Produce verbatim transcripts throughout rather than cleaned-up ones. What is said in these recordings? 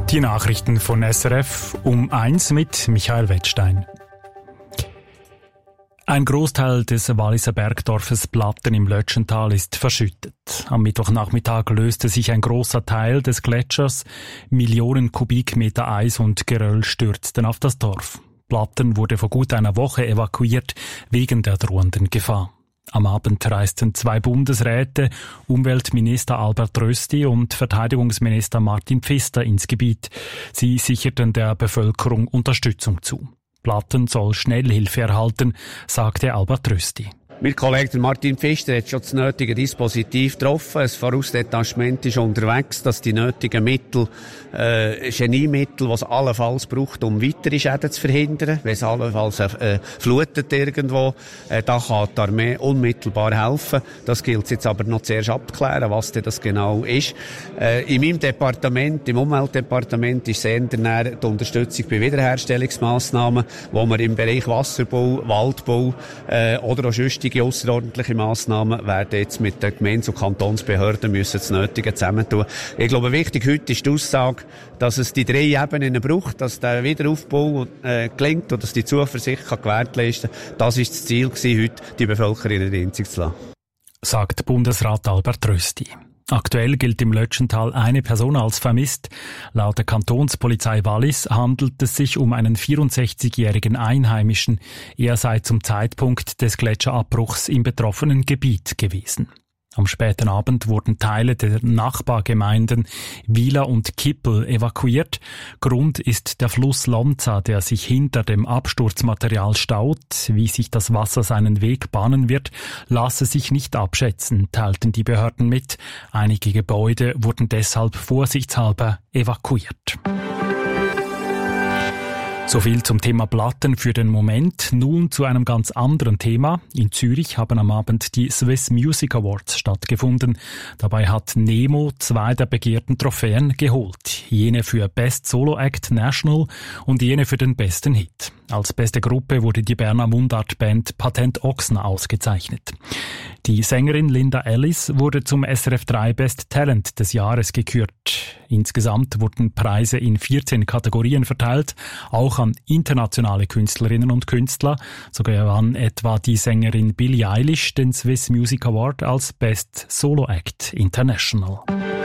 Die Nachrichten von S R F um eins mit Michael Wettstein. Ein Großteil des Walliser Bergdorfes Platten im Lötschental ist verschüttet. Am Mittwochnachmittag löste sich ein großer Teil des Gletschers. Millionen Kubikmeter Eis und Geröll stürzten auf das Dorf. Platten wurde vor gut einer Woche evakuiert wegen der drohenden Gefahr. Am Abend reisten zwei Bundesräte, Umweltminister Albert Rösti und Verteidigungsminister Martin Pfister ins Gebiet. Sie sicherten der Bevölkerung Unterstützung zu. Platten soll Schnellhilfe erhalten, sagte Albert Rösti. Mein Kollege Martin Pfister hat schon das nötige Dispositiv getroffen. Ein Vorausdetachement ist unterwegs, dass die nötigen Mittel, äh, Geniemittel, die es allenfalls braucht, um weitere Schäden zu verhindern, wenn es allenfalls äh, flutet irgendwo, äh, da kann die Armee unmittelbar helfen. Das gilt jetzt aber noch zuerst abzuklären, was denn das genau ist. Äh, in meinem Departement, im Umweltdepartement, ist sehr näher die Unterstützung bei Wiederherstellungsmaßnahmen, wo wir im Bereich Wasserbau, Waldbau äh, oder auch sonstige ausserordentliche Massnahmen werden jetzt mit den Gemeindes- und Kantonsbehörden müssen das Nötige zusammentun. Ich glaube, wichtig heute ist die Aussage, dass es die drei Ebenen braucht, dass der Wiederaufbau äh, gelingt und dass die Zuversicht kann gewährleisten kann. Das ist das Ziel gewesen, heute die Bevölkerung in den Einzig zu lassen. Sagt Bundesrat Albert Rösti. Aktuell gilt im Lötschental eine Person als vermisst. Laut der Kantonspolizei Wallis handelt es sich um einen vierundsechzigjährigen Einheimischen. Er sei zum Zeitpunkt des Gletscherabbruchs im betroffenen Gebiet gewesen. Am späten Abend wurden Teile der Nachbargemeinden Wieler und Kippel evakuiert. Grund ist der Fluss Lonza, der sich hinter dem Absturzmaterial staut. Wie sich das Wasser seinen Weg bahnen wird, lasse sich nicht abschätzen, teilten die Behörden mit. Einige Gebäude wurden deshalb vorsichtshalber evakuiert. So viel zum Thema Platten für den Moment. Nun zu einem ganz anderen Thema. In Zürich haben am Abend die Swiss Music Awards stattgefunden. Dabei hat Nemo zwei der begehrten Trophäen geholt. Jene für Best Solo Act National und jene für den besten Hit. Als beste Gruppe wurde die Berner Mundartband Patent Ochsen ausgezeichnet. Die Sängerin Linda Ellis wurde zum S R F drei Best Talent des Jahres gekürt. Insgesamt wurden Preise in vierzehn Kategorien verteilt, auch an internationale Künstlerinnen und Künstler. So gewann etwa die Sängerin Billie Eilish den Swiss Music Award als Best Solo Act International.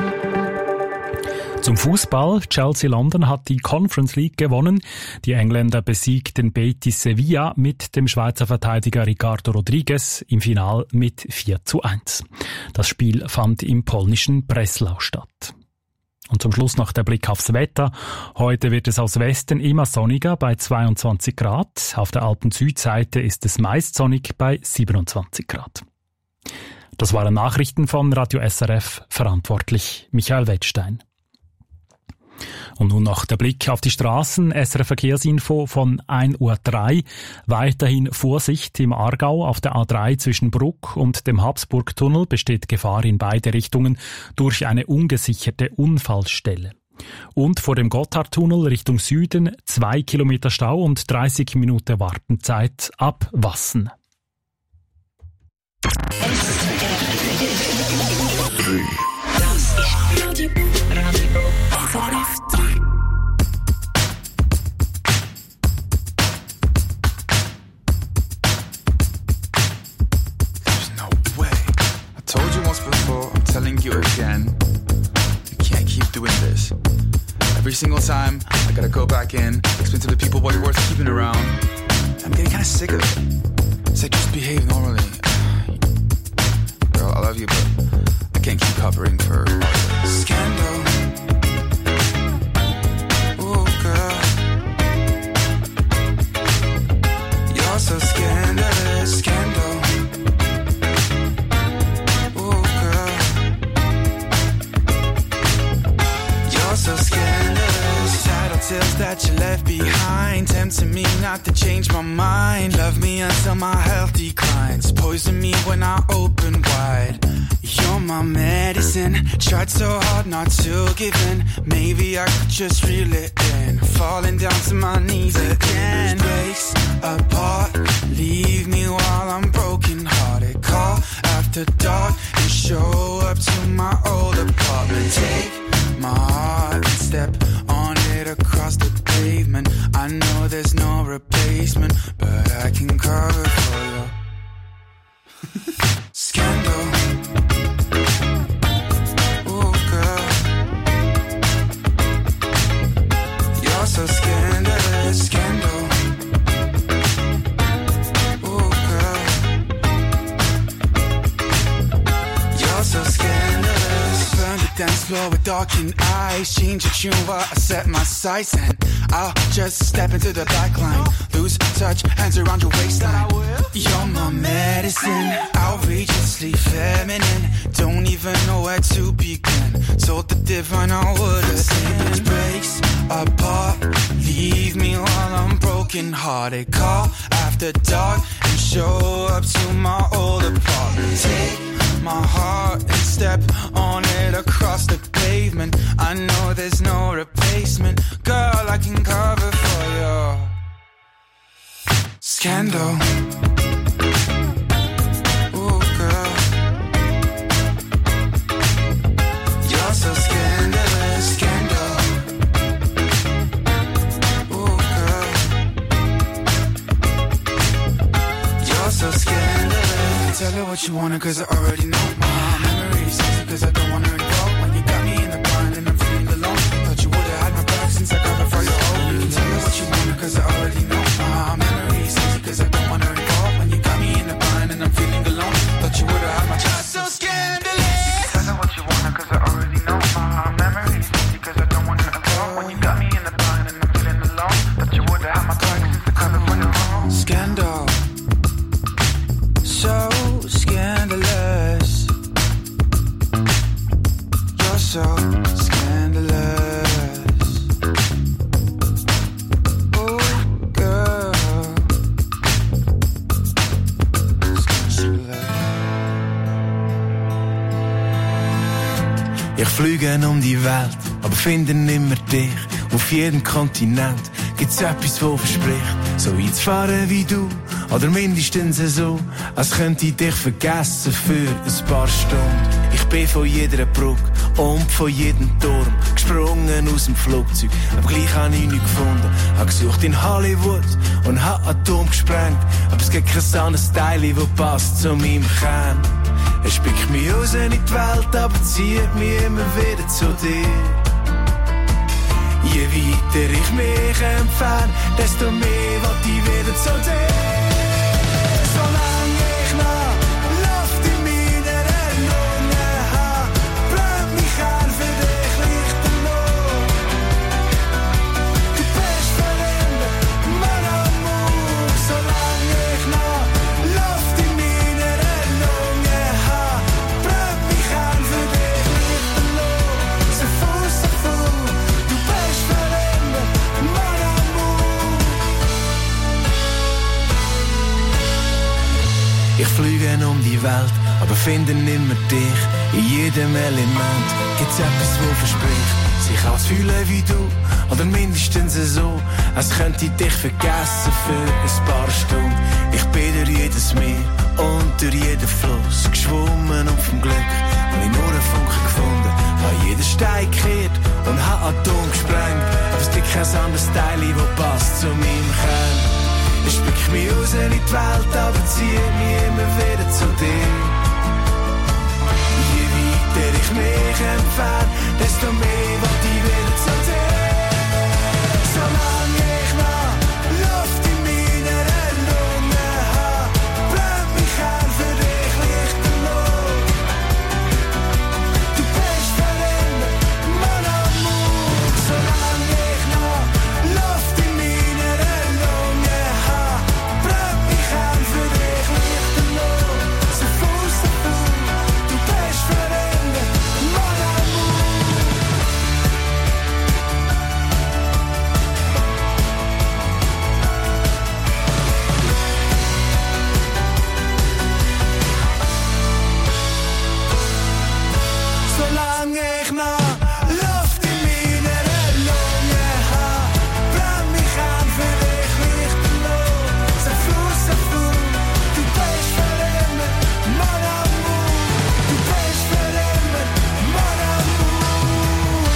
Zum Fußball. Chelsea London hat die Conference League gewonnen. Die Engländer besiegten Betis Sevilla mit dem Schweizer Verteidiger Ricardo Rodriguez im Final mit vier zu eins. Das Spiel fand im polnischen Breslau statt. Und zum Schluss noch der Blick aufs Wetter. Heute wird es aus Westen immer sonniger bei zweiundzwanzig Grad. Auf der Alpen-Südseite ist es meist sonnig bei siebenundzwanzig Grad. Das waren Nachrichten von Radio S R F, verantwortlich Michael Wettstein. Und nun noch der Blick auf die Straßen. S R F Verkehrsinfo von ein Uhr drei. Weiterhin Vorsicht im Aargau. Auf der A drei zwischen Bruck und dem Habsburgtunnel besteht Gefahr in beide Richtungen durch eine ungesicherte Unfallstelle. Und vor dem Gotthardtunnel Richtung Süden zwei Kilometer Stau und dreißig Minuten Wartenzeit ab Wassen. Telling you again, you can't keep doing this. Every single time, I gotta go back in, explain to the people why you're worth keeping around. I'm getting kinda sick of it. It's like, just behave normally. Girl, I love you, but I can't keep covering for scandal. Ooh, girl, you're so scandalous, scandal. So scandalous, title tales that you left behind, tempting me not to change my mind. Love me until my health declines, poison me when I open wide. You're my medicine, tried so hard not to give in. Maybe I could just reel it in, falling down to my knees again. Breaks apart, leave me while I'm broken hearted. Call after dark and show up to my old apartment. Take my heart and step on floor with darkened eyes. Change the tune while I set my sights, and I'll just step into the back line. Lose touch, hands around your waistline. You're my medicine, outrageously feminine. Don't even know where to begin. Told the divine I would've sinned. Breaks apart, leave me while I'm broken hearted. Call after dark and show up to my old apartment. Take my heart and step on it across the pavement. I know there's no replacement. Girl, I can cover for you. Scandal. Ooh, girl. You're so scandalous. Scandal. Ooh, girl. You're so scandalous. Tell her what you wanted, cause I already know. My memories, cause I don't wanna recall. When you got me in the blind and I'm feeling alone. Thought you would've had my back since I covered for your home. You can tell her what you wanted, cause I already know. My memories, cause I don't wanna recall. When you got me in the blind and I'm feeling alone. Thought you would've had my back. You're so scandalous. Tell her what you wanted, cause I already know. My memories, cause I don't wanna recall. When you got me in the blind and I'm feeling alone. Thought you would've had my back since I covered for your home. Scandal. So scandalous. You're so scandalous. Oh, girl. Scandalous. Ich fliege um die Welt, aber finde nimmer dich. Auf jedem Kontinent gibt's etwas, wo verspricht, so einzufahren wie du. Oder mindestens so, als könnte ich dich vergessen für ein paar Stunden. Ich bin von jeder Brücke und von jedem Turm gesprungen aus dem Flugzeug, aber gleich habe ich nichts gefunden. Hab gesucht in Hollywood und hab Atom gesprengt, aber es gibt kein anderes Teil, das passt zu meinem Kern. Es spickt mich raus in die Welt, aber zieht mich immer wieder zu dir. Je weiter ich mich entferne, desto mehr will ich wieder zu dir. Solange ich noch Luft in meiner Lungen habe, brennt mich an für dich lichterloh. Du bist verändert, mein Amor. Solange ich noch Luft in meiner Lungen habe, brennt mich an für dich lichterloh. So viel, so viel, du bist verändert, mein Amor. Ich fliege um die Welt, aber finde nimmer dich. In jedem Element gibt's etwas, wo verspricht, sich anzufühlen wie du, oder mindestens so, als könnte ich dich vergessen für ein paar Stunden. Ich bin durch jedes Meer und durch jeden Fluss geschwommen und vom Glück hab ich nur einen Funken gefunden. Hab jeden Stein gekehrt und hab Atom gesprengt, aber es gibt kein anderes Teil, das passt zu meinem Kern. Es spickt mich raus in die Welt, aber zieht mich immer wieder zu dir. Je weiter ich mich entferne, desto mehr will ich wieder zu dir. Solange ich noch Luft in meiner Lungen habe, brennt mich an für dich lichterloh. Du bist verändert, mein Amor. Solange ich noch Luft in meiner Lungen habe, brennt mich an für dich lichterloh. So viel, so viel, du bist verändert, mein Amor. Solange ich noch Luft in meiner Lungen habe, brennt mich an für dich lichterloh. So viel, so viel, du bist verändert, mein Amor. Du bist verändert, mein Amor.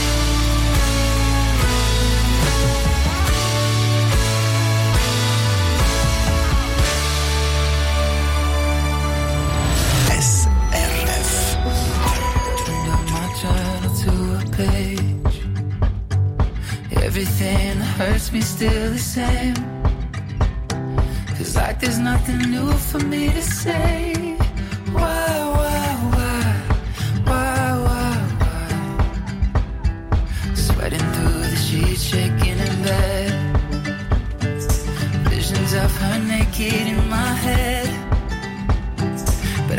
S R F. Turn my journal to a page. Everything that hurts me still the same. Feels like there's nothing new for me to say. Why, why, why, why, why, why?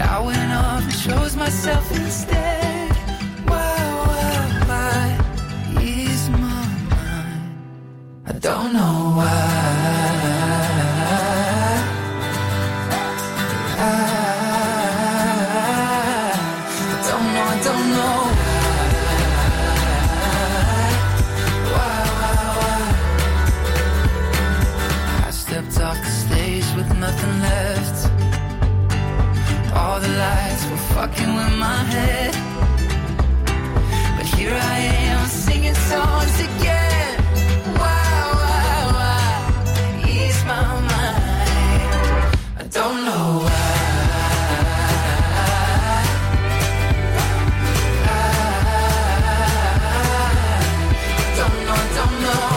I went off and chose myself instead. Why, why, why ease my mind? I don't know why. Nothing left. All the lights were fucking with my head, but here I am singing songs again. Why, why, why ease my mind? I don't know why. I don't know, I don't know.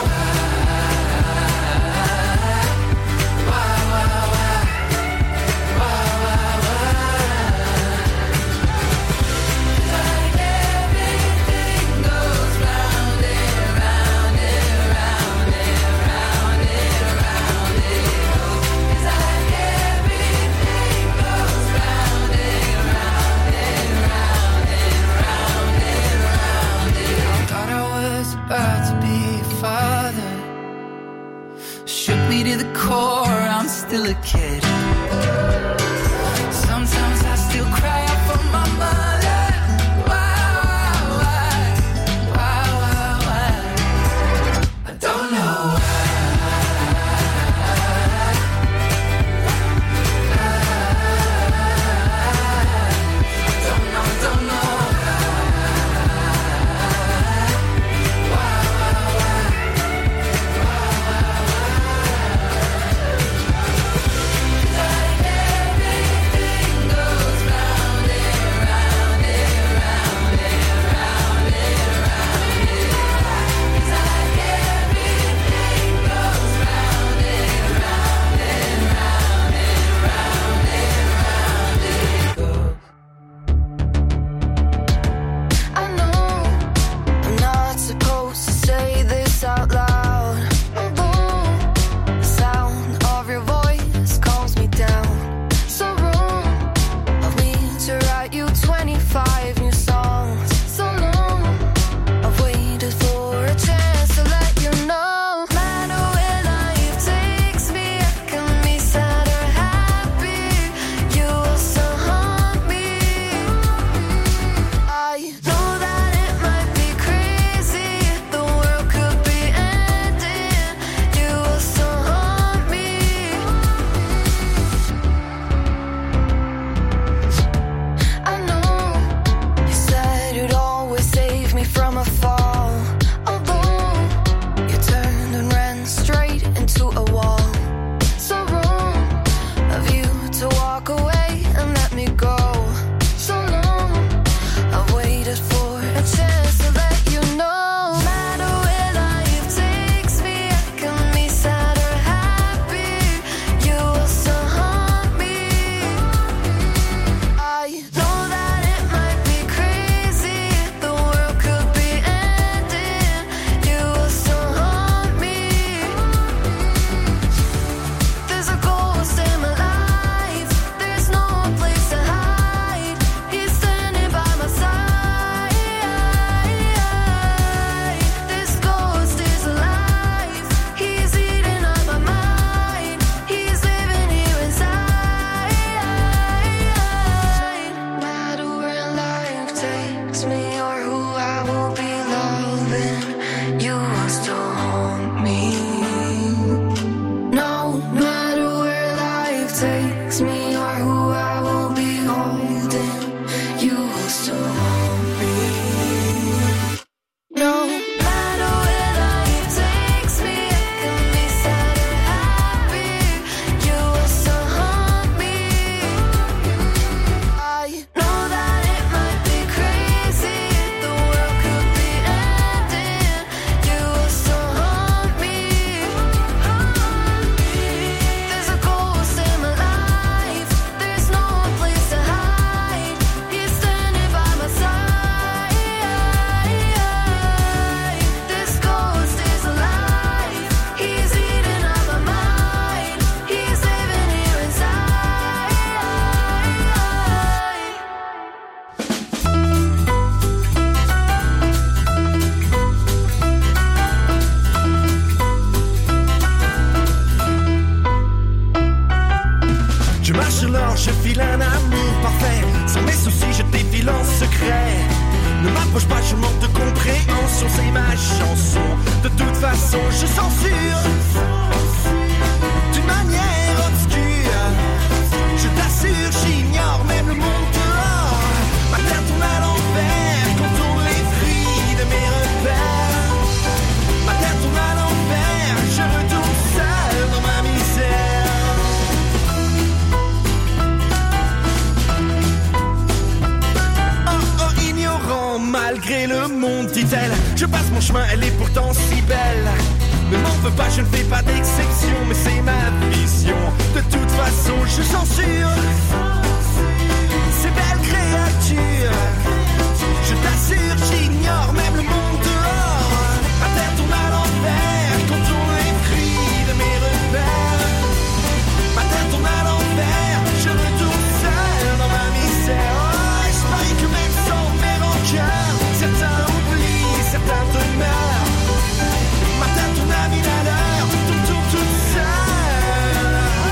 malgré le monde, dit-elle. Je passe mon chemin, elle est pourtant si belle. Ne m'en veux pas, je ne fais pas d'exception, mais c'est ma vision. De toute façon, je censure ces belles créatures. Je t'assure, j'ignore même le monde dehors. Ma terre tourne à l'envers, contourne les fruits de mes repères. Ma terre tourne à l'envers, je retourne seul dans ma misère. Oh, je parie que même sans mes rancœurs, certains oublient, certains demeurent. Ma terre tourne à mille à l'heure, tourne, tourne toute seule.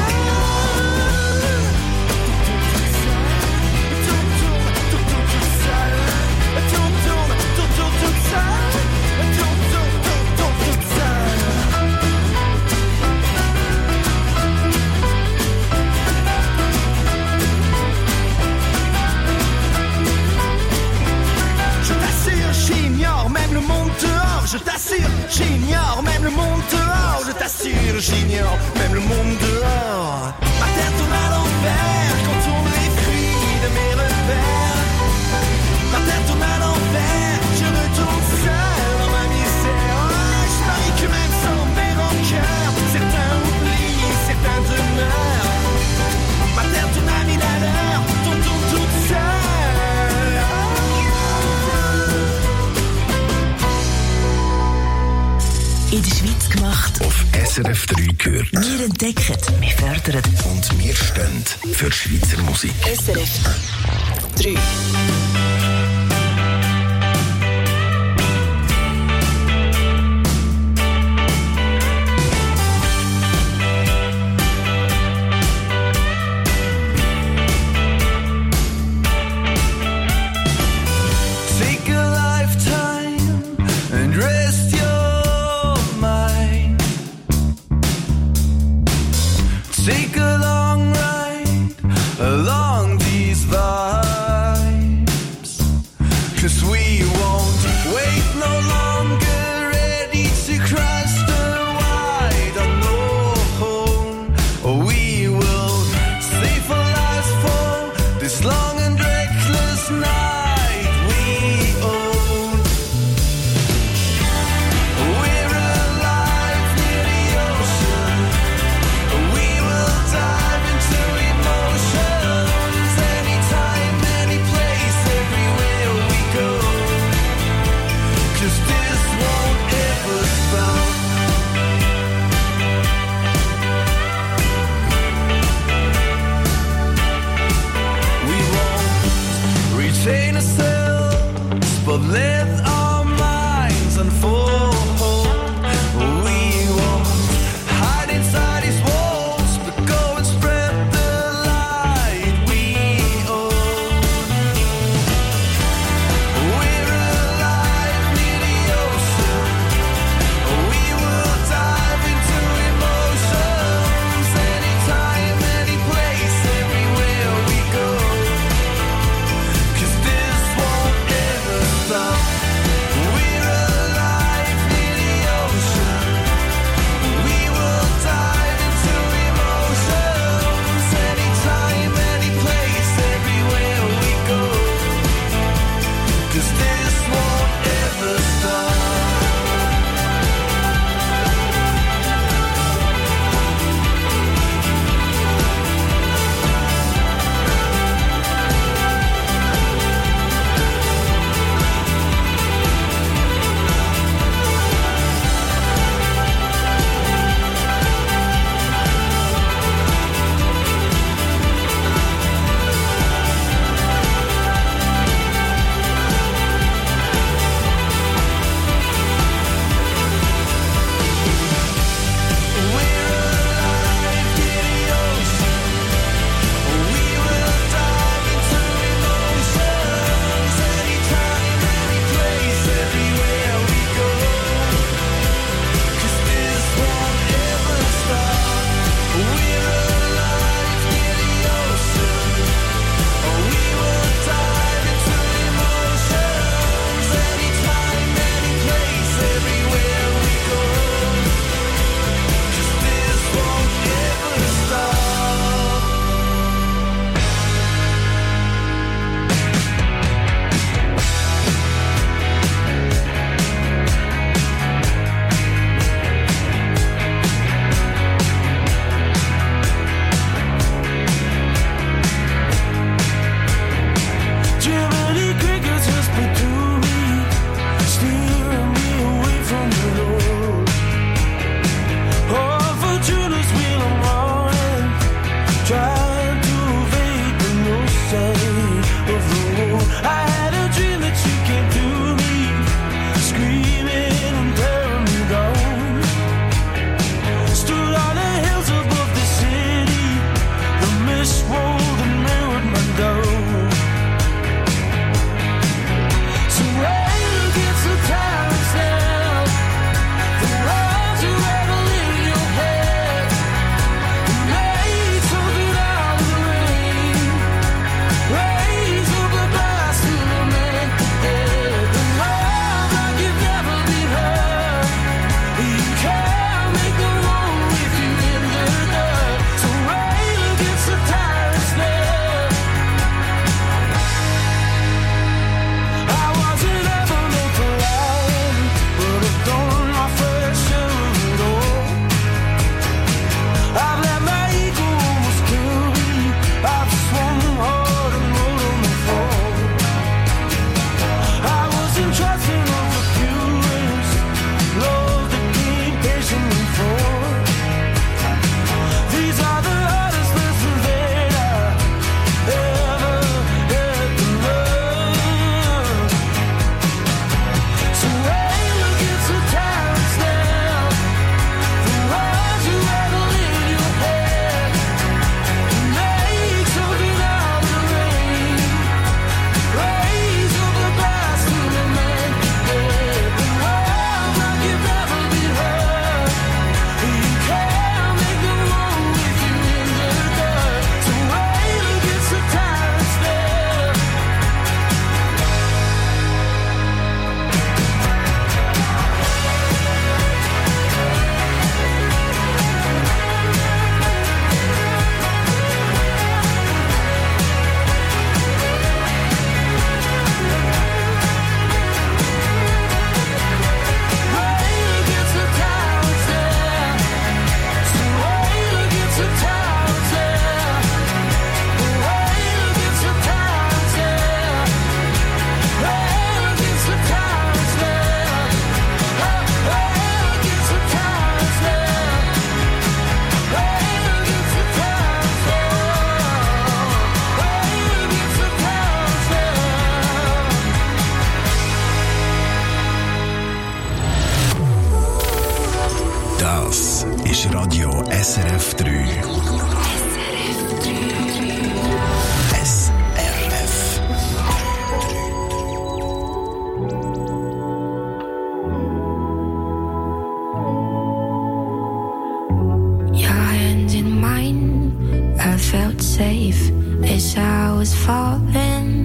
Tourne, tourne, tourne, tourne toute seule. Tourne, tourne, tourne, tourne toute seule. Tourne, tourne, tourne, tourne toute seule. Je t'assure, j'ignore même le monde dehors. Je t'assure, j'ignore même le monde dehors. Je t'assure, j'ignore même le monde dehors. Ma terre tourne à l'envers, contourne les fruits de mes repères. Ma terre tourne à l'envers, je retourne seul dans ma misère. Oh, je parie que même sans mes rancœurs, certains oublient, certains demeurent. Ma terre tourne à mille à l'heure, tourne, tourne toute seule. In der Schweiz gemacht. Auf S R F drei gehört. Wir entdecken, wir fördern. Und wir stehen für Schweizer Musik. S R F drei. Take a lifetime and rest your mind. Take a long ride along these vibes. 'Cause we won't wait no longer, ready to cross the wide unknown. We will save our lives for this long and reckless night we own. We're alive near the ocean. We will dive into emotions. Anytime, any place, everywhere we go. 'Cause this won't ever stop. We won't retain ourselves, but let our minds unfold. We won't hide inside these walls, but go and spread the light we own. We're alive near the ocean. We will dive into emotions. Anytime, any place, everywhere we go. 'Cause this won't ever stop. of the war. I had a dream that you came to me, screaming and tearing me down. Stood on the hills above the city, the mist rolled and mirrored my down. So rain against the towers now, the words you rattle in your head, and made something out of the rain. Raise up a glass to lament the dead, and love like you've never been hurt. You can't make the one with you in the dirt. So rain against the towers now. I wasn't ever meant to lie, but I've done my fair share of it all. I've let my ego almost kill me. I've swum hard and rolled on the fall. I was entrusting of the purest love that came patiently for. These are the hardest lessons that I ever had to learn. So rain against the towers now, the words you rattle in your head, make something out of the rain. Raise up a glass to lament the dead, and love like you've never been hurt. You can't make the one with you in the dirt. So rain against the towers now. Rain against the towers now. So rain against the towers now. Rain against the towers now. Rain against the towers now. Rain against the towers now. Rain against the towers now. Rain against the towers now. Das ist Radio S R F drei. S R F. Your hand in mine, I felt safe as I was falling.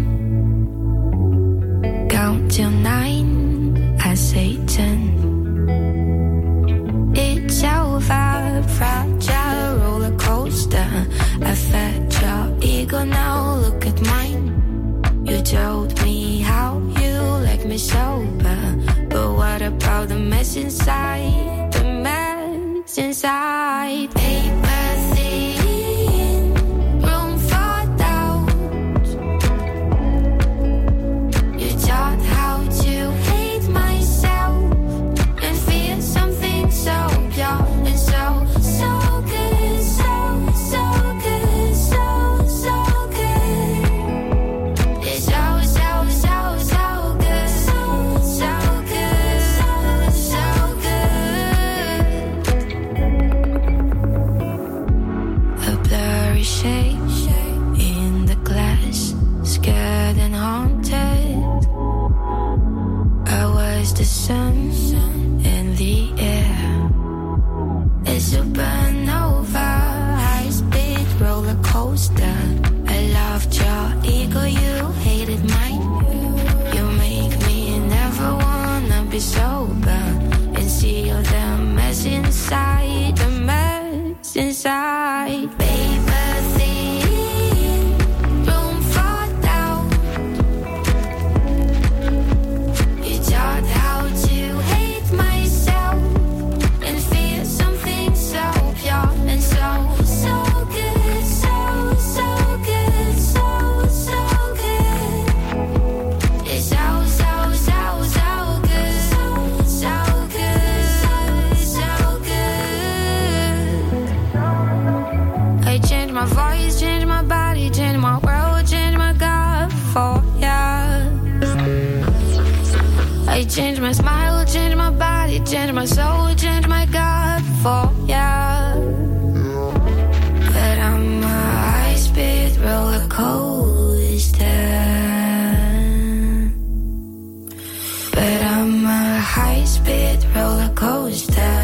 Count till nine, I say ten. It's over, fragile roller coaster. I fed your ego, now look at mine. You told me how you like me sober, but what about the mess inside? The mess inside. Paper thin, room for doubt. You taught how to hate myself and feel something so pure and so, so good, so, so good, so, so good. It's so, so, so, so good, so, so good, so, so good. A blurry shape in the glass, scared and haunted. I was the sun in the air, a supernova, high speed roller coaster. I loved your ego, you hated mine. You make me never wanna be sober and see all the mess inside, the mess inside. Paper thin, room for doubt. You taught how to hate myself and feel something so pure and so, so good, so, so good, so, so good. It's so, so, so, so good, so, change my smile, change my body, change my soul, change my God for ya. But I'm a high-speed roller coaster. But I'm a high-speed roller coaster.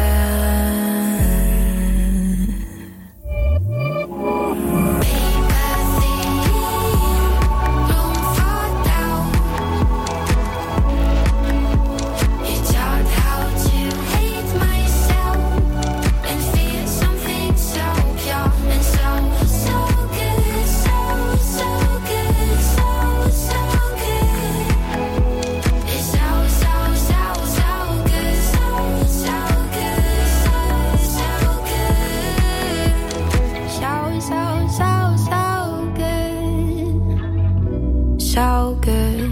So good.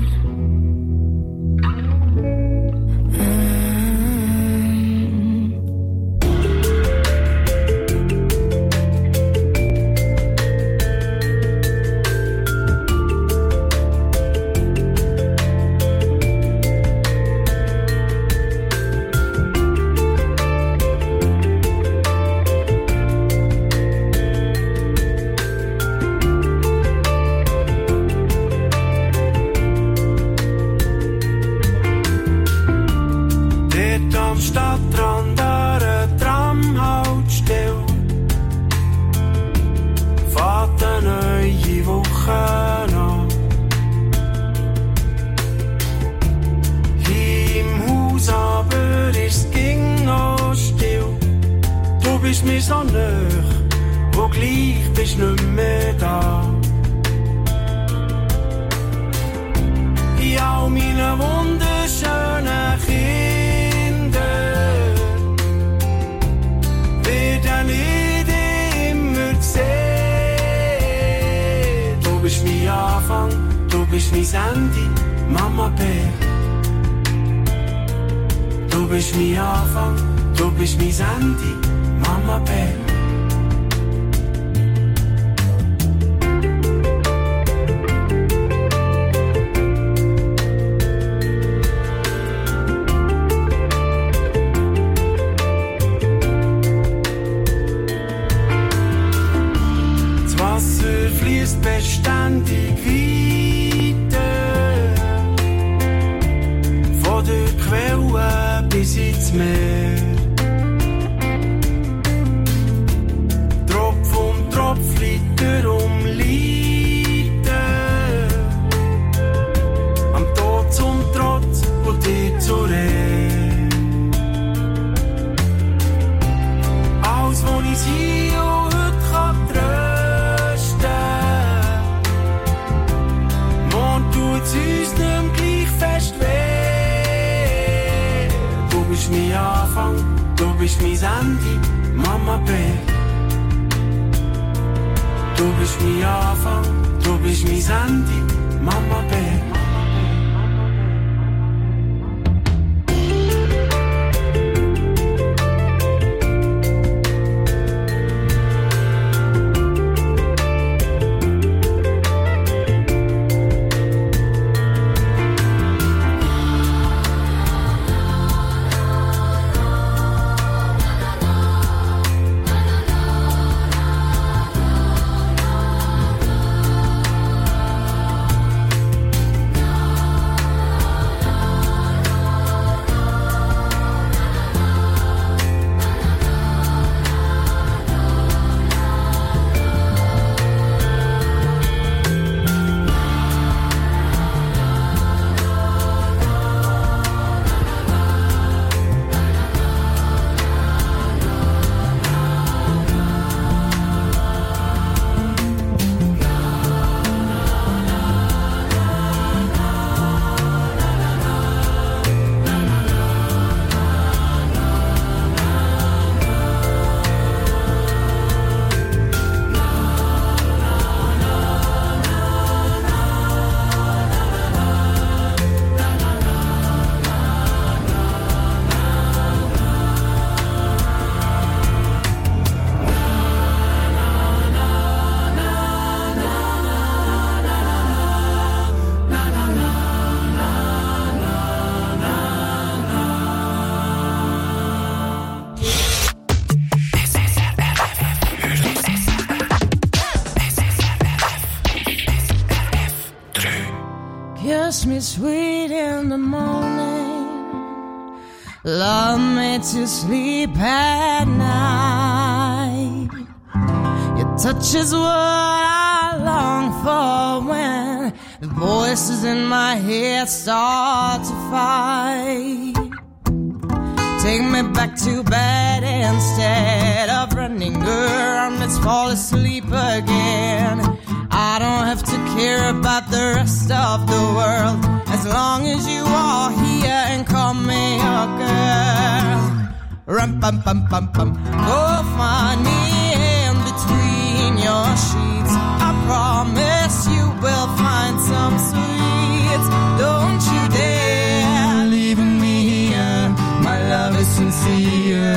Kiss me sweet in the morning, love me to sleep at night. Your touch is what I long for when the voices in my head start to fight. Take me back to bed instead of running around, let's fall asleep again. I don't have to care about the rest of the world as long as you are here and call me your girl. Rum pum pum pum pum. Go find me in between your sheets. I promise you will find some sweets. Don't you dare leave me here. My love is sincere.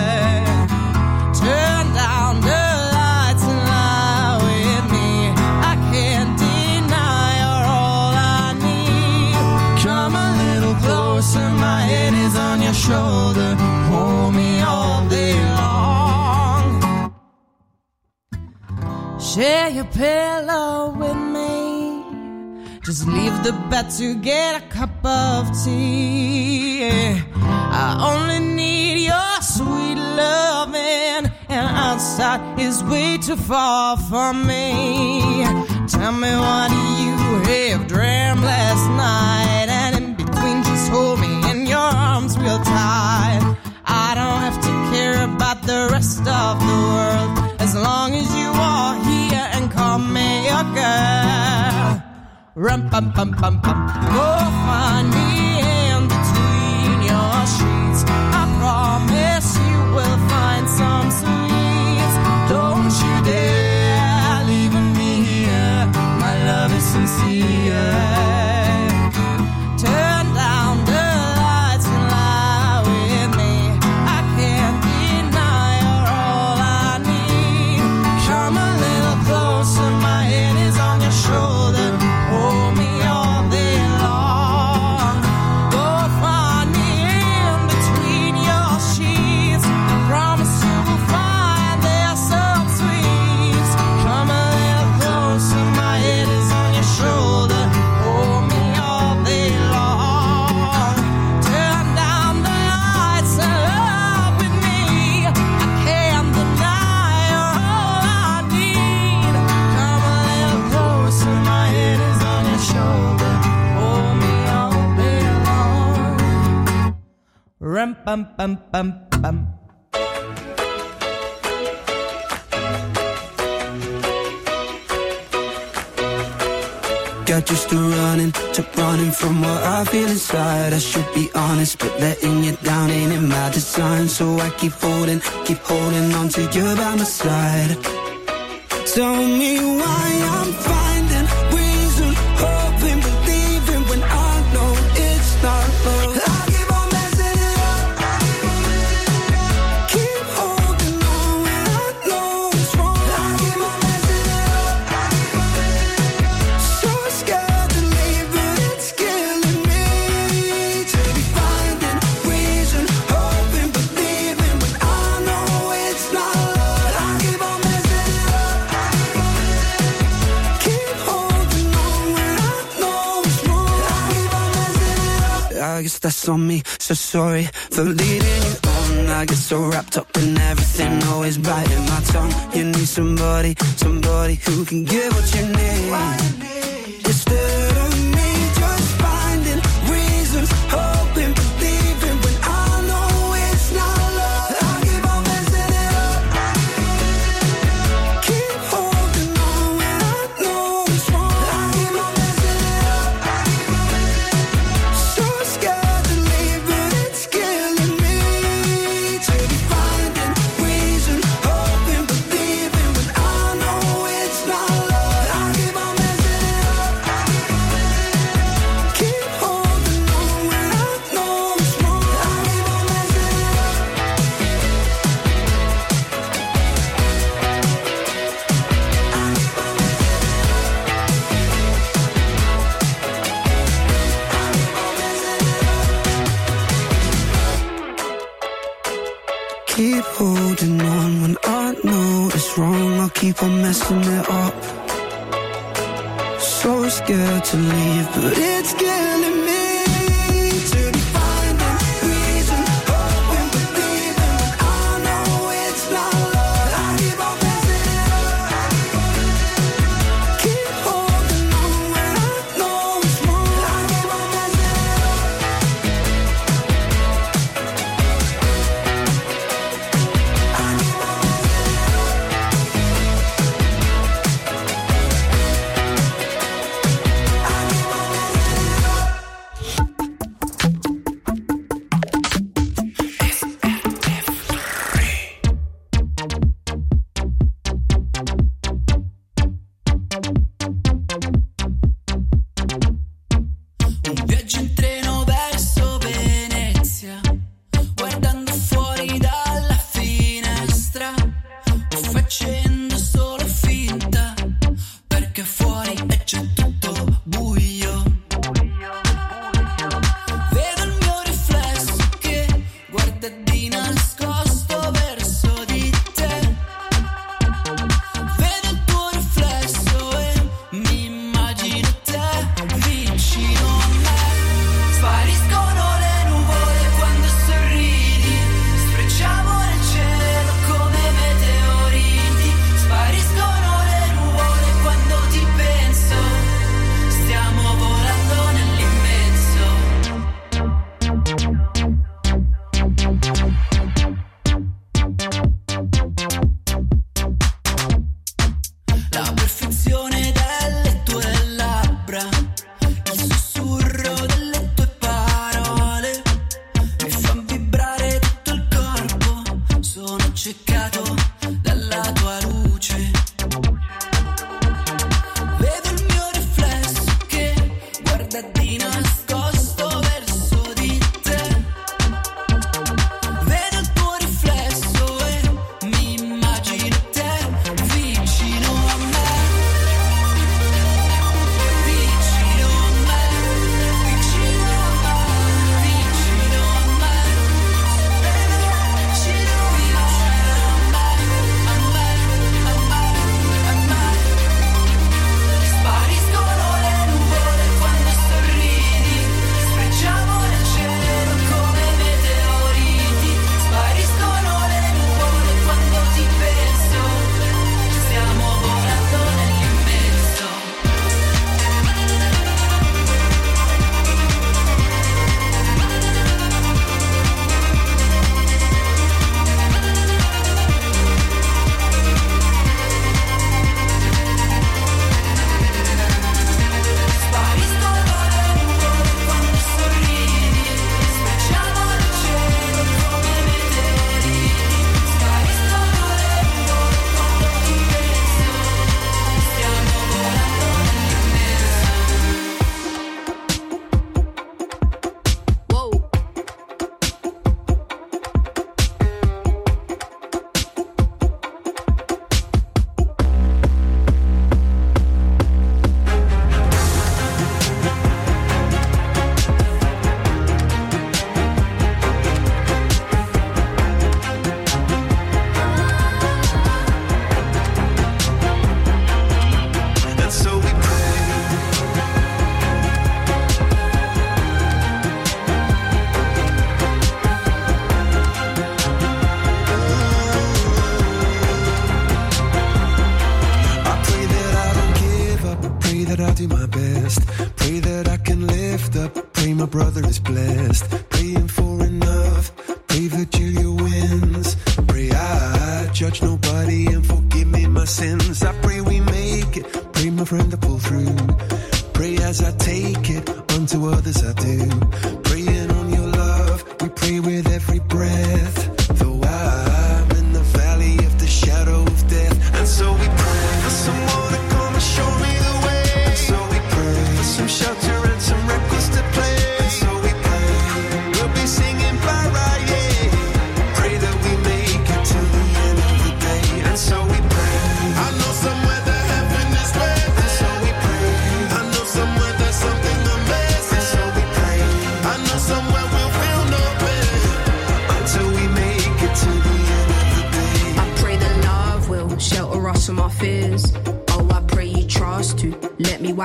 Turn down the lights and lie with me. I can't deny you're all I need. Come a little closer, my head is on your shoulder. Hold me all day long. Share your pillow with me. Just leave the bed to get a cup of tea. I only need your sweet loving, and outside is way too far from me. Tell me what you have dreamt last night, and in between just hold me in your arms real tight. I don't have to care about the rest of the world as long as you are here and call me your girl. Rum pum pum pum pum. Go find me in between your sheets. I promise you will find some sweets. Don't you dare leave me here. My love is sincere. Turn down the lights and lie with me. I can't deny you're all I need. Come a little closer, my head is on your shoulder. Hold me all day long. Go find me in between your sheets. I promise you will find there's some sweets. Come a little closer, my head is on your shoulder. Hold me all day long. Turn down the lights and love with me. I can't deny you're all I need. Come a little closer, my head is on your shoulder. Hold me all day long. Rum pum pum pum pum. Got used to running, to running from what I feel inside. I should be honest, but letting you down ain't in my design. So I keep holding, keep holding on to you by my side. Tell me why I'm finding reason, hoping, believing when I know it's not love. I keep on messing it up. Keep holding on when I know it's wrong. I keep on messing it up. So scared to leave, but it's killing me. To be finding reason, hoping, believing when I know it's not love. I keep on messing it up. Keep holding on when I know it's wrong. I keep on messing it up. I guess that's on me, so sorry for leading you on. I get so wrapped up in everything, always biting my tongue. You need somebody, somebody who can give what you need. Instead of me just finding reasons, hoping, believing when I know it's not love. I keep on messing it up. Keep holding on when I know it's wrong. I keep on messing it up. So scared to leave, but it's killing me. To be finding reason, hoping, believing when I know it's not love. I keep on messing it up. Keep holding on when I know it's wrong. I keep on messing it up. Keep holding on when I know it's wrong. I'll keep on messing it up. so scared to leave, but it's killing me to be finding reason, hoping, believing, when I know it's not love. I keep on messing it up, keep holding on when I know it's wrong. I keep on messing it up, I keep on messing it Un viaggio in treno verso Venezia, guardando fuori dalla finestra, o facendo solo finta, perché fuori è già tutto buio. Vedo il mio riflesso che guarda di nascosto verso di te. Vedo il tuo riflesso e mi immagino te vicino a me. Spariscono le nuvole quando sorridi, sfrecciamo nel cielo come meteoriti. Spariscono le nuvole quando ti penso, stiamo volando nell'immenso. La perfezione delle tue labbra, il sussurro delle tue parole mi fan vibrare tutto il corpo. Sono accecato dalla tua luce. Vedo il mio riflesso che guarda di nascosto verso di te. Vedo il tuo riflesso e mi immagino te vicino a me. Vicino a me, vicino a me, vicino a me. Vicino a me, a me, a me, a me. Spariscono le nuvole quando sorridi, sfrecciamo nel cielo come meteoriti. Spariscono le nuvole quando ti penso, stiamo volando nell'immenso. Spariscono le nuvole quando sorridi, sfrecciamo nel cielo come meteoriti. Spariscono le nuvole quando ti penso, stiamo volando nell'immenso. Wow. And so we pray. I pray that I don't give up. Pray that I'll do my best. Pray that I can lift up. Pray my brother is blessed. Praying for enough. Pray that Julia wins. Pray I judge nobody and forgive me my sins. I pray we make it. Pray my friend to pull through. Pray as I take it, unto others I do. Praying on your love, we pray with every breath. Though I'm in the valley of the shadow of death. And so we pray for someone to come and show me the way. And so we pray for some shelter and some records to play. And so we pray we'll be singing bye bye, yeah. Pray that we make it to the end of the day. And so we pray. I know somewhere that heaven is waiting. And so we pray. I know somewhere there's something amazing. And so we pray.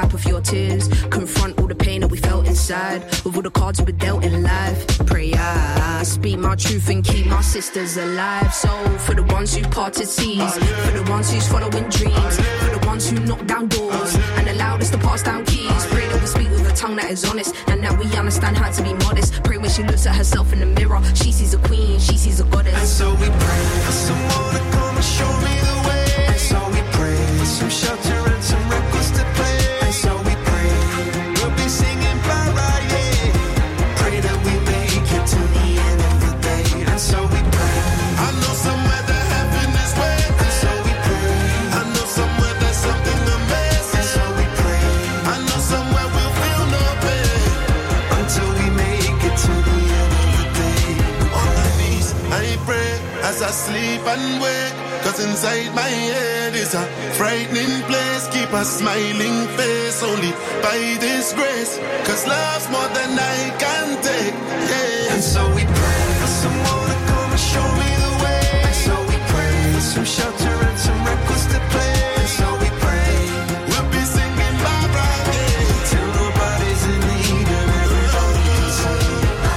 wipe off your tears. Confront all the pain that we felt inside. With all the cards we were dealt in life. Pray I speak my truth and keep my sisters alive. So for the ones who parted seas, for the ones who's following dreams, for the ones who knock down doors and allowed us to pass down keys. Pray that we speak with a tongue that is honest and that we understand how to be modest. Pray when she looks at herself in the mirror, she sees a queen, she sees a goddess. And so we pray for someone to come and show me the way. And so we pray for some shelter and some records to play. And so we pray we'll be singing para, yeah. Pray that we make it to the end of the day. And so we pray. I know somewhere that heaven is waiting. And so we pray. I know somewhere there's something amazing. And so we pray. I know somewhere we'll feel no pain until we make it to the end of the day. On my knees, I pray as I sleep and wake. Cause inside my head is a frightening place. Keep a smiling face only by this grace. Cause love's more than I can take, yeah. And so we pray for someone to come and show me the way. And so we pray for some shelter and some records to play. And so we pray we'll be singing Barbara, yeah. Till nobody's in need and everybody can sing.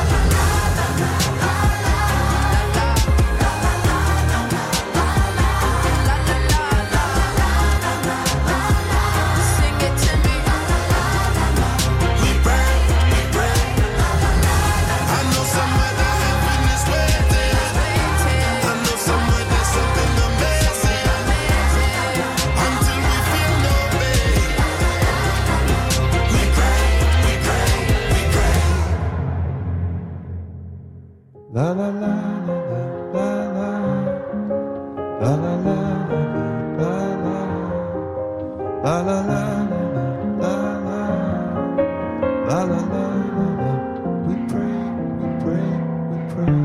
La la la la la la la la la la la la la la la la. We pray, we pray, we pray.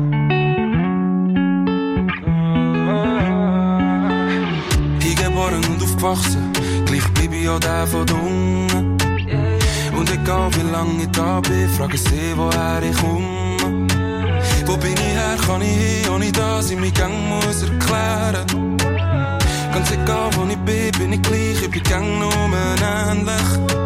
Hingeboren und aufgewachsen, gleich bleib ich auch der von den Ungen. Und egal wie lange ich da bin, frage sie, woher ich komme. Wo bin ich her, kann ich hin, ohne dass ich mich gang muss erklären. Ganz egal wo ich bin, bin ich gleich, ich bin gang nur ähnlich.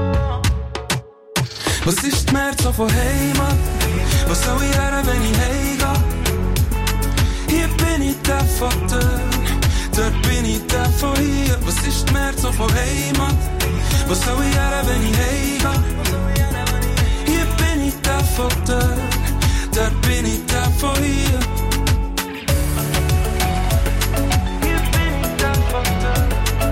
Was ist die März so von Heimat? Was soll ich her, wenn ich heimgehe? Hier bin ich der von dort, dort bin ich der von hier. Was ist die März so von Heimat? Was soll ich her, wenn ich heimgehe? Hier bin ich der von dort, dort bin ich der von hier. Hier bin ich der von dort,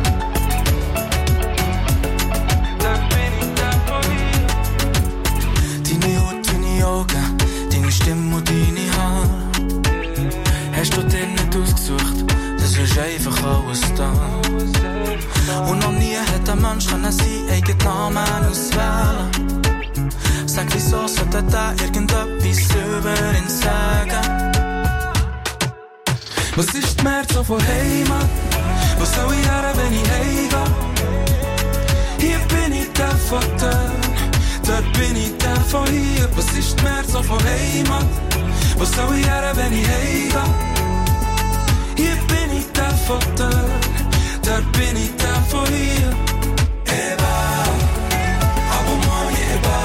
dort bin ich der von hier. Deine Haut, deine Augen, deine Stimme und deine Haare. Hast du dir nicht ausgesucht, das ist einfach alles da. Und noch nie hat ein Mensch können seinen eigenen Namen auswählen. Sag, wieso sollte da irgendetwas über ihn sagen? Was ist die März so von Heimat? Wo soll ich her, wenn ich heimgehe? Hier bin ich der von dort, dort bin ich der von hier. Was ist die März so von Heimat? Wo soll ich her, wenn ich heimgehe? Hier bin ich der von dort, dort bin ich der von hier. Eba, abo moje eba.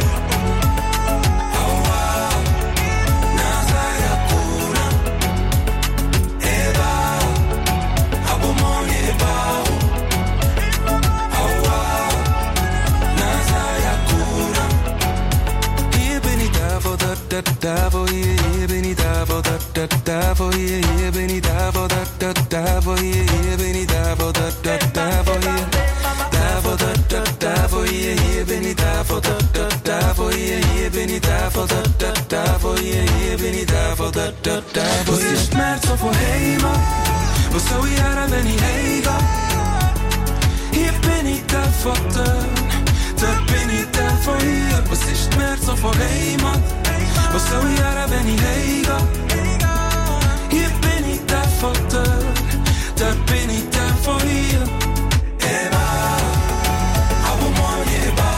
Da wo hier, hier bin ich da wo da da da wo hier, hier bin ich da wo da da da wo hier, hier bin ich da wo da da da wo hier, da wo da da da wo hier, hier bin ich da wo da da da wo hier, hier bin ich da wo da da da wo hier, hier bin ich da wo da da da wo hier. Was ist die März so von Heimat? Wo soll ich her, wenn ich heimgehe? Hier bin ich der von dort, dort bin ich der von hier. Was ist die März so von Heimat? Wo soll ich her, wenn ich heimgehe? Hier bin ich der von dort, dort bin ich der von hier. Eba, abo moje eba.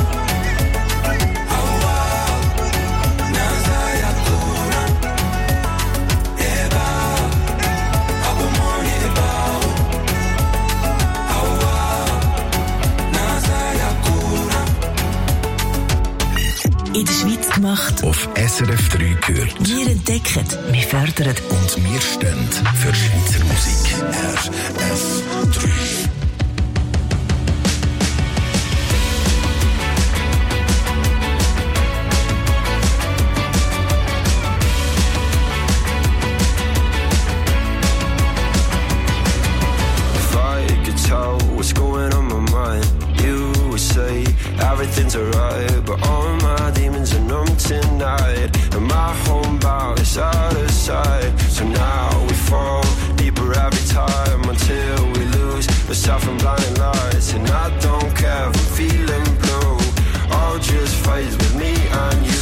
Aua, naza ya kuna. Eba, abo moje eba. Aua, naza ya kuna. in der Schweiz gemacht. Auf S R F drei gehört. Wir entdecken, wir fördern. Und wir stehen für Schweizer Musik. R F drei. What's going on my mind? You would say everything's alright, but all my demons are numb tonight, and my homebound is out of sight. So now we fall deeper every time until we lose ourselves in blinding lights. And I don't care if I'm feeling blue, all just fades with me and you.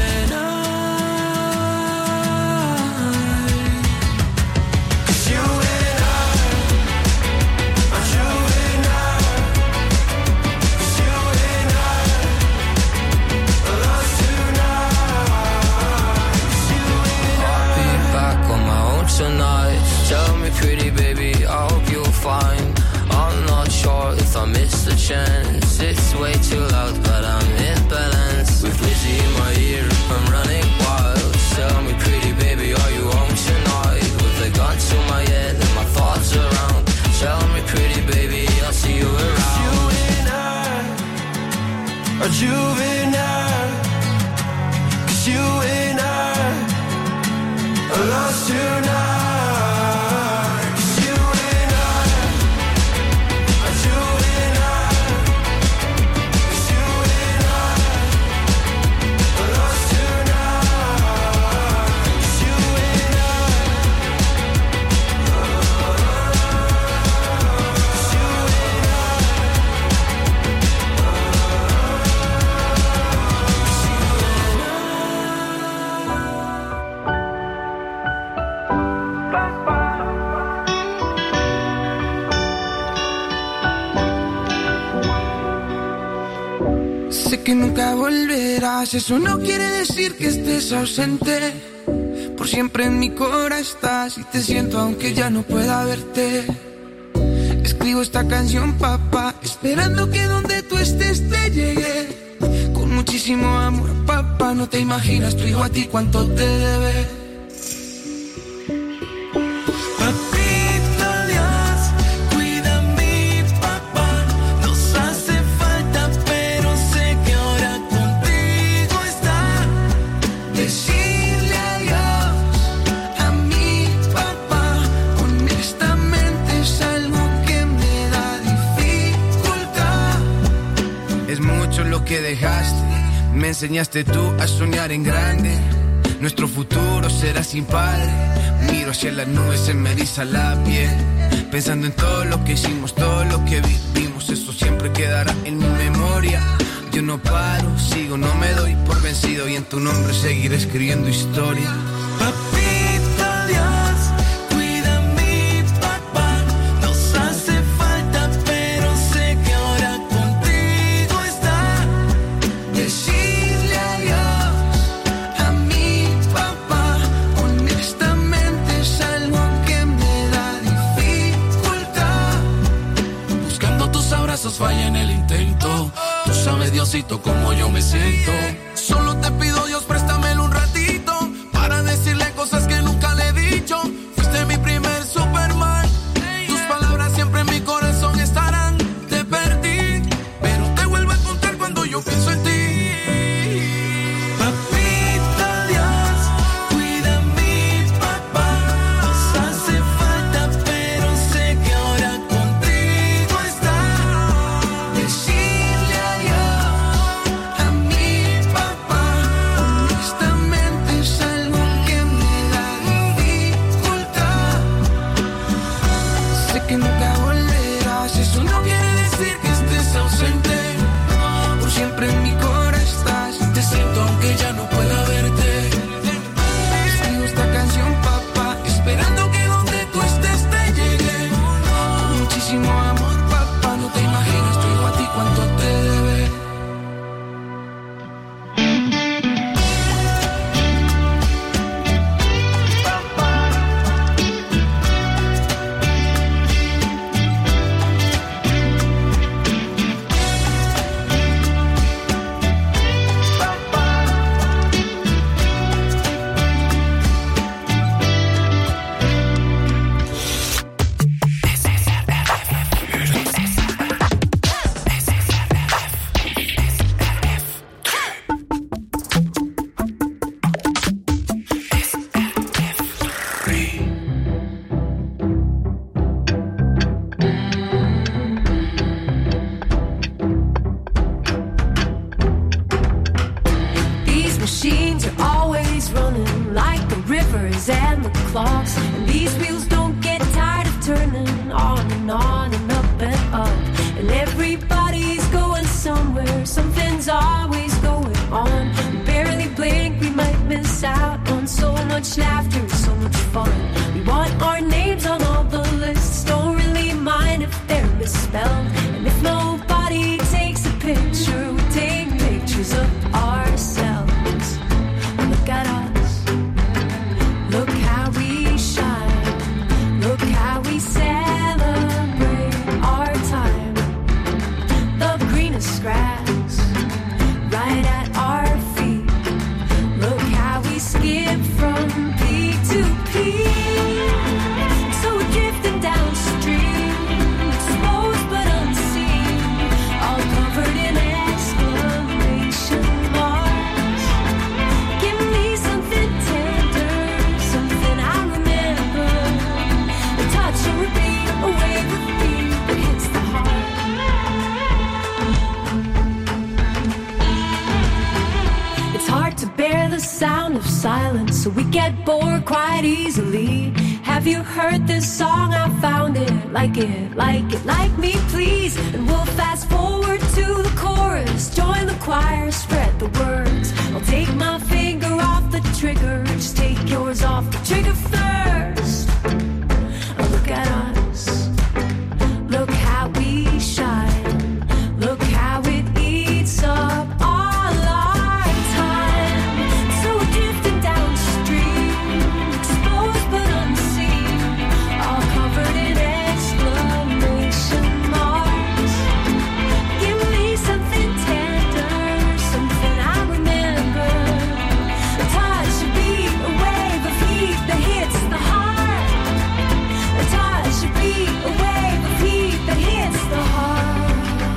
Tonight, tell me pretty baby, I hope you'll find. I'm not sure if I missed the chance. It's way too loud, but I'm in balance. With Lizzie in my ear, I'm running wild. Tell me pretty baby, are you home tonight? With a gun to my head and my thoughts around. Tell me pretty baby, I'll see you around. You and I are juvenile, 'cause you and I are lost tonight. Que nunca volverás, eso no quiere decir que estés ausente. Por siempre en mi cora estás y te siento aunque ya no pueda verte. Escribo esta canción, papá, esperando que donde tú estés te llegue. Con muchísimo amor, papá, no te imaginas, tú digo a ti cuánto te debe. Que dejaste, me enseñaste tú a soñar en grande. Nuestro futuro será sin padre. Miro hacia las nubes, se me eriza la piel, pensando en todo lo que hicimos, todo lo que vivimos. Eso siempre quedará en mi memoria. Yo no paro, sigo, no me doy por vencido, y en tu nombre seguiré escribiendo historia. Papito Dios, cuida a mi papá. Nos hace falta, pero sé que ahora contigo está. Decirle adiós a mi papá, honestamente es algo que me da dificultad. Buscando tus abrazos falla en el intento. Tú sabes, Diosito, cómo yo me siento. Solo te pido, Dios, préstamelo un ratito para decirle cosas que nunca le he dicho. Fuiste mi primer Superman. Tus palabras siempre en mi corazón estarán. Te perdí, pero te vuelvo a encontrar cuando yo pienso en ti. Papito Dios, cuida a mi papá. Nos hace falta, pero sé que ahora contigo está. Decirle adiós a mi papá. pictures of ourselves. Look at us, look how we shine, look how we celebrate our time. The greenest grass right at our feet. Look how we skip from peak to peak. So we're drifting downstream, exposed but unseen, all covered in exclamation marks. Give me something tender, something I remember. A touch, a repeat, a wave of beat that hits the heart. It's hard to bear the sound of silence, so we get bored quite easily. Have you heard this song? I found it. Like it, like it, like me, please. And we'll fast forward to the chorus. Join the choir, spread the words. I'll take my finger off the trigger. Just take yours off the trigger first. Oh, look at us. Look how we shine. Look how it eats up all our time. So we're drifting downstream, exposed but unseen, all covered in exclamation marks. Give me something tender, something I remember. A touch, a beat, a wave of heat that hits the heart. A touch, a beat, a wave of heat that hits the heart.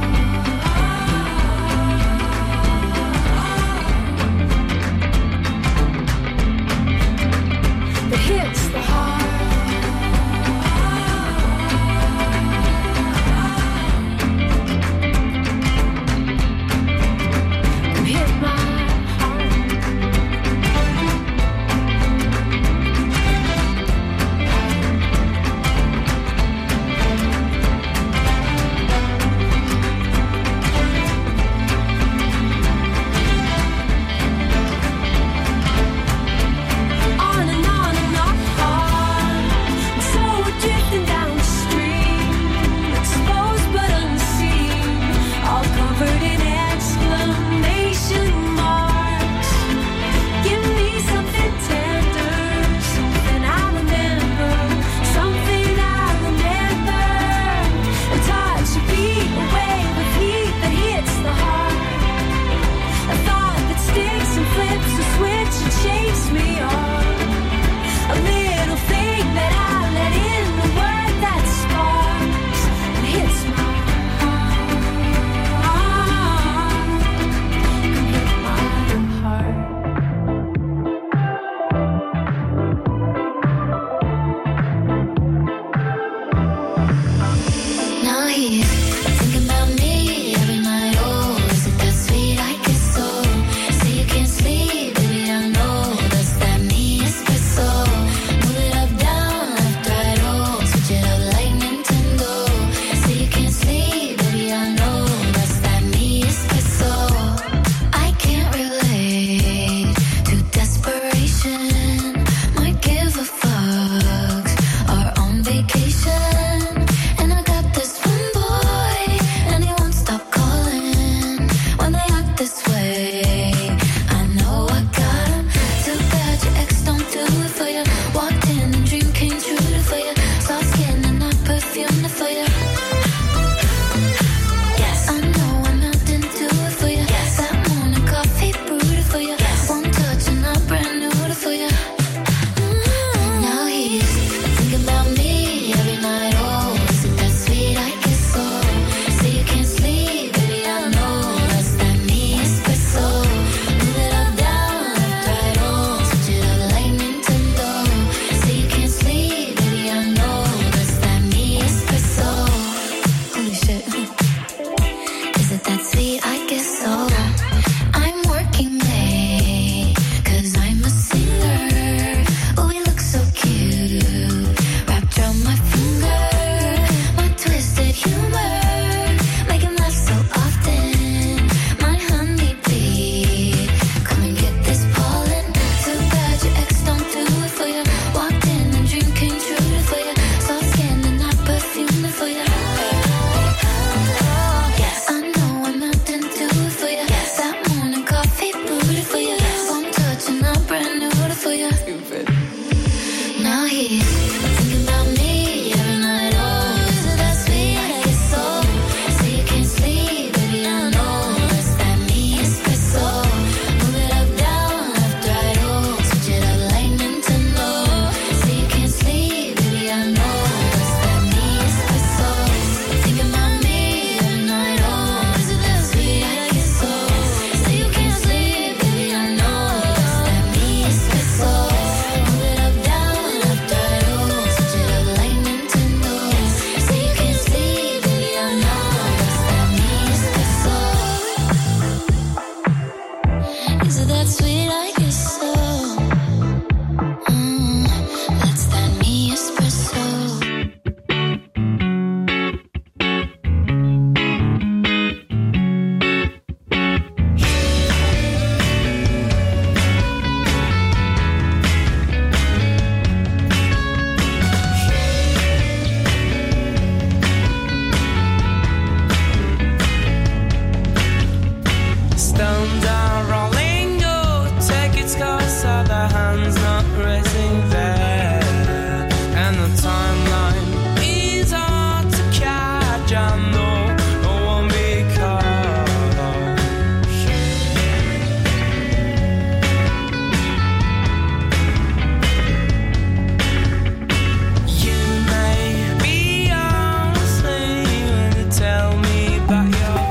That hits the heart. That hit my on and on and on. So we're drifting downstream, exposed but unseen, all covered in exclamation marks. Give me something tender, something I remember, something I remember. A touch, a beat, a wave of heat that hits the heart. A thought that sticks and flips a switch and shakes me off. A little thing that I let in, the word that sparks and hits my heart. Can hit my heart. Now he's thinking about me every night. Oh, is it that sweet I kiss so? Say you can't sleep, baby, I know that's that me espresso. Move it up, down, left, right, oh, switch it up like Nintendo. Say you can't sleep, baby, I know that's that me espresso. I can't relate to desperation. Might give a fucks. Are on vacation, and I got this one boy, and he won't stop calling when they act this way. I know I got him. Too bad your ex don't do it for you. Walked in and dream came true for you. Soft skin and not perfume for you. Yes, I know I'm out to do it for you. Yes, that morning coffee brewed for you. Yes, one touch and I'm brand new for you. Now he's thinking about me every night. Oh, is it that sweet I kiss so? Say you can't sleep, baby, I know that's that me espresso. Thumbs are rolling, go take its course, other hands not raising there. And the timeline is hard to catch, I know no one be caught. You may be honestly when you tell me about your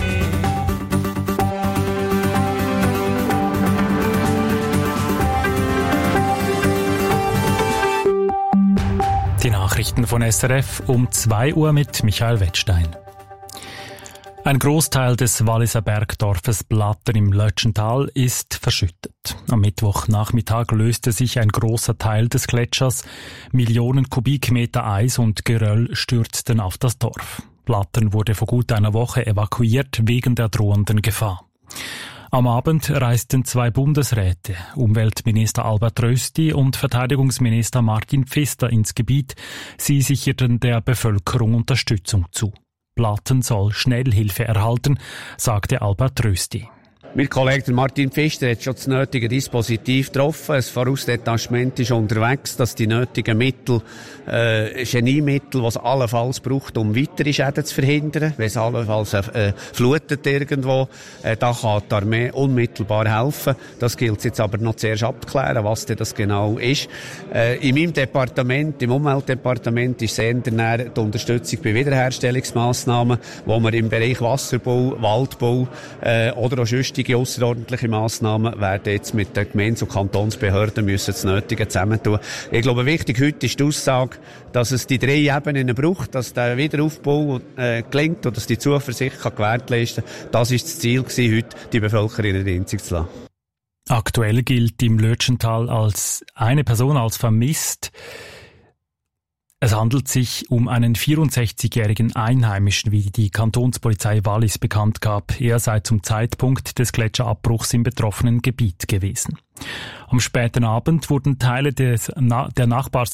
Die Nachrichten von S R F um zwei Uhr mit Michael Wettstein. Ein Großteil des Walliser Bergdorfes Blattern im Lötschental ist verschüttet. Am Mittwochnachmittag löste sich ein großer Teil des Gletschers. Millionen Kubikmeter Eis und Geröll stürzten auf das Dorf. Blattern wurde vor gut einer Woche evakuiert wegen der drohenden Gefahr. Am Abend reisten zwei Bundesräte, Umweltminister Albert Rösti und Verteidigungsminister Martin Pfister ins Gebiet. Sie sicherten der Bevölkerung Unterstützung zu. Blattern soll Schnellhilfe erhalten, sagte Albert Rösti. Mein Kollege Martin Pfister hat schon das nötige Dispositiv getroffen. Ein Vorausdetachement ist unterwegs, dass die nötigen Mittel, äh, Geniemittel, die es allenfalls braucht, um weitere Schäden zu verhindern, wenn es allenfalls äh, flutet irgendwo, äh, da kann die Armee unmittelbar helfen. Das gilt jetzt aber noch zuerst abzuklären, was denn das genau ist. Äh, in meinem Departement, im Umweltdepartement, ist sehr näher die Unterstützung bei Wiederherstellungsmaßnahmen, wo wir im Bereich Wasserbau, Waldbau äh, oder auch sonstige ausserordentliche Massnahmen werden jetzt mit den Gemeindes- und Kantonsbehörden müssen das Nötige zusammentun. Ich glaube, wichtig heute ist die Aussage, dass es die drei Ebenen braucht, dass der Wiederaufbau äh, gelingt und dass die Zuversicht kann gewährleisten kann. Das ist das Ziel gewesen, heute die Bevölkerung in der Einzig zu lassen. Aktuell gilt im Lötschental als eine Person als vermisst. Es handelt sich um einen vierundsechzigjährigen Einheimischen, wie die Kantonspolizei Wallis bekannt gab. Er sei zum Zeitpunkt des Gletscherabbruchs im betroffenen Gebiet gewesen. Am späten Abend wurden Teile des, der Nachbars